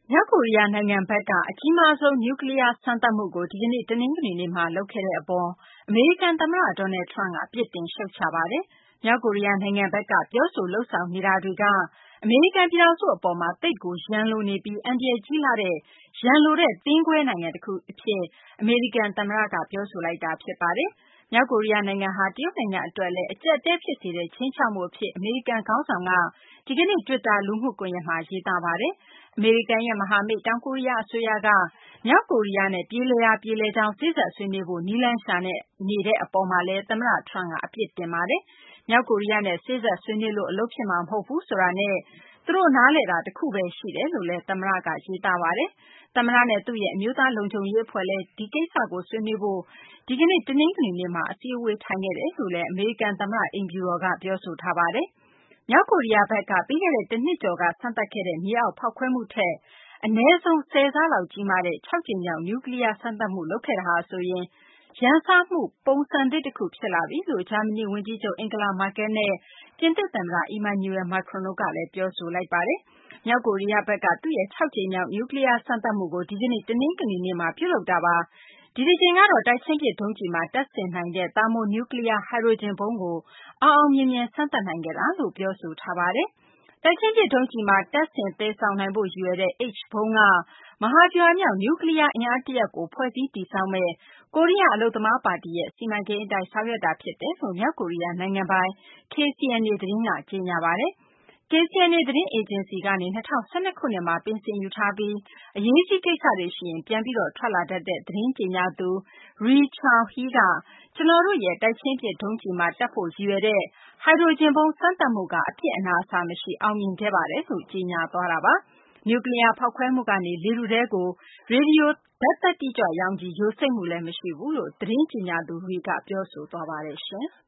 မြောက်ကိုရီးယားနိုင်ငံဘက်ကအကြီးမားဆုံးနျူကလ িয়ার စမ်းသပ်မှုကိုဒီကနေ့တနင်္ဂနွေနေ့မှာလုပ်ခဲ့တဲ့အပေါ်အမေရိကန်သမ္မတ Donald Trump ကပြစ်တင်ရှုတ်ချပါတယ်။မြောက်ကိုရီးယားနိုင်ငံဘက်ကပြောဆိုလုပ်ဆောင်နေတာတွေကအမေရိကန်ပြည်ထောင်စုအပေါ်မှာသိပ်ကိုရန်လိုနေပြီးအန္တရာယ်ကြီးလှတဲ့ရန်လိုတဲ့သင်းခွဲနိုင်ငံတခုအဖြစ်အမေရိကန်သမ္မတကပြောဆိုလိုက်တာဖြစ်ပါတယ်။မြောက်ကိုရီးယားနိုင်ငံဟာတရုတ်နိုင်ငံအတွက်လည်းအကျပ်အတည်းဖြစ်စေတဲ့ခြိမ်းခြောက်မှုအဖြစ်အမေရိကန်ခေါင်းဆောင်ကဒီကနေ့ Twitter လူမှုကွန်ရက်မှာရေးသားပါတယ်။အမေရိကန်ရဲ့မဟာမိတ်တောင်ကိုရီးယားအစိုးရကမြောက်ကိုရီးယားနဲ့ပြေလည်ရာပြေလည်ကြောင်းစေ့စပ်ဆွေးနွေးဖို့နည်းလမ်းရှာနေတဲ့အပေါ်မှာလည်းသမ္မတ Trump ကအပြစ်တင်ပါတယ်။မြောက်ကိုရီးယားနဲ့စေ့စပ်ဆွေးနွေးလို့အလုပ်ဖြစ်မှာမဟုတ်ဘူးဆိုတာနဲ့သူတို့နားလည်တာတခုပဲရှိတယ်လို့လည်းသမ္မတကရေးသားပါတယ်။သမ္မတနဲ့သူ့ရဲ့အမျိုးသားလုံခြုံရေးအဖွဲ့လည်းဒီကိစ္စကိုဆွေးနွေးဖို့ဒီကနေ့တနင်္ဂနွေနေ့မှာအစည်းအဝေးထိုင်ခဲ့တယ်လို့လည်းအမေရိကန်သမ္မတအိမ်ဖြူတော်ကပြောဆိုထားပါတယ်။မြောက်ကိုရီးယားဘက်ကပြီးခဲ့တဲ့တနှစ်ကျော်ကစမ်းသပ်ခဲ့တဲ့မြေအောက်ဖောက်ခွဲမှုထက်အနည်းဆုံး10 ဆလောက်ကြီးမားတဲ့6 ကြိမ်မြောက်နျူကလ িয়ার စမ်းသပ်မှုလုပ်ခဲ့တာဟာဆိုရင်ရန်စမှုပုံစံသစ်တခုဖြစ်လာပြီလို့ဂျာမနီဝန်ကြီးချုပ် Angela Merkel နဲ့ပြင်သစ်သမ္မတ Emmanuel Macron တို့ကလည်းပြောဆိုလိုက်ပါတယ်။မြောက်ကိုရီးယားဘက်ကသူ့ရဲ့6 ကြိမ်မြောက်နျူကလ িয়ার စမ်းသပ်မှုကိုဒီကနေ့တနင်္ဂနွေနေ့မှာပြုလုပ်တာပါ။ဒီတကြိမ်ကတော့တိုက်ချင်းပစ်ဒုံးကျည်မှာတပ်ဆင်နိုင်တဲ့သာမိုနျူကလ িয়ার ဟိုက်ဒရိုဂျင်ဗုံးကိုအောင်အောင်မြင်မြင်စမ်းသပ်နိုင်ခဲ့တာလို့ပြောဆိုထားပါတယ်။တိုက်ချင်းပစ်ဒုံးကျည်မှာတပ်ဆင်သယ်ဆောင်နိုင်ဖို့ရည်ရွယ်တဲ့ H ဗုံးကမဟာဗျူဟာမြောက်နျူကလ িয়ার အင်အားတရပ်ကိုဖွဲ့စည်းတည်ဆောက်မယ့်ကိုရီးယားအလုပ်သမားပါတီရဲ့စီမံကိန်းအတိုင်းဆောင်ရွက်တာဖြစ်တယ်လို့မြောက်ကိုရီးယားနိုင်ငံပိုင် KCNA သတင်းကကြေညာပါတယ်။ KCNA သတင်းအေဂျင်စီကနေ2012ခုနှစ်မှာပင်စင်ယူထားပြီးအရေးကြီးကိစ္စတွေရှိရင်ပြန်ပြီးထွက်လာတတ်တဲ့သတင်းကြေညာသူ Ri Chun Hee ကကျနော်တို့ရဲ့တိုက်ချင်းပစ်ဒုံးကျည်မှာတပ်ဖို့ရည်ရွယ်တဲ့ဟိုက်ဒရိုဂျင်ဗုံးစမ်းသပ်မှုကအပြစ်အနာအဆာမရှိအောင်မြင်ခဲ့ပါတယ်လို့ကြေညာသွားတာပါ။နျူကလ িয়ার ဖောက်ခွဲမှုကနေလေထုထဲကိုရေဒီယိုဓာတ်သတ္တိကြွရောင်ခြည်ယိုစိမ့်မှုလည်းမရှိဘူးလို့သတင်းကြေညာသူ Ri ကပြောဆိုသွားပါတယ်ရှင်။